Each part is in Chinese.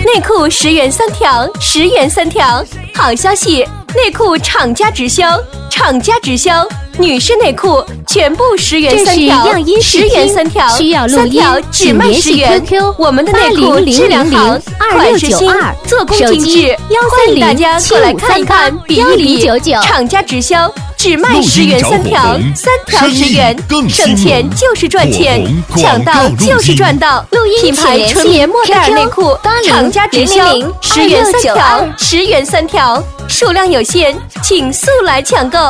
内裤10元3条，10元3条。好消息，内裤厂家直销，厂家直销。女士内裤全部10元3条，10元3条， 需要录音， 3条只卖10元。我们的内裤质量好，款式新，做工精致，欢迎大家过来看一看，比一比。厂家直销只卖10元3条，3条10元，省钱就是赚钱，抢到就是赚到。品牌纯棉莫代尔内裤，厂家直销10元3条，10元3条，数量有限，请速来抢购。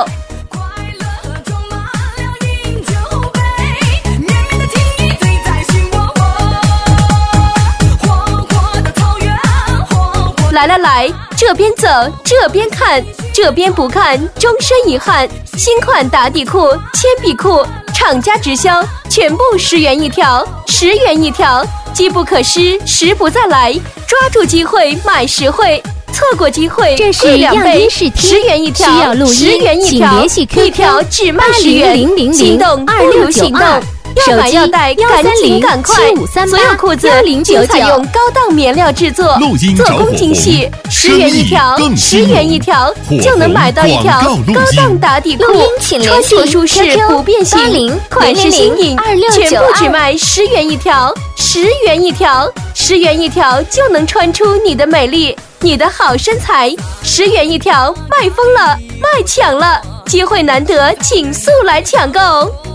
来，这边走，这边看，这边不看，终身遗憾。新款打底裤、铅笔裤，厂家直销，全部10元一条，10元一条，机不可失，时不再来，抓住机会买实惠。错过机会， 这是2倍 ，10元一条， 需要录音， 10元一条，一条只卖10元，心动不如行动。要买要带，赶紧赶快！所有裤子均采用高档棉料制作，做工精细，10元一条，10元一条就能买到一条高档打底裤，穿着舒适不变形，款式新颖，全部只卖10元一条，10元一条，10元一条就能穿出你的美丽，你的好身材，10元一条，卖疯了，卖抢了，机会难得，请速来抢购。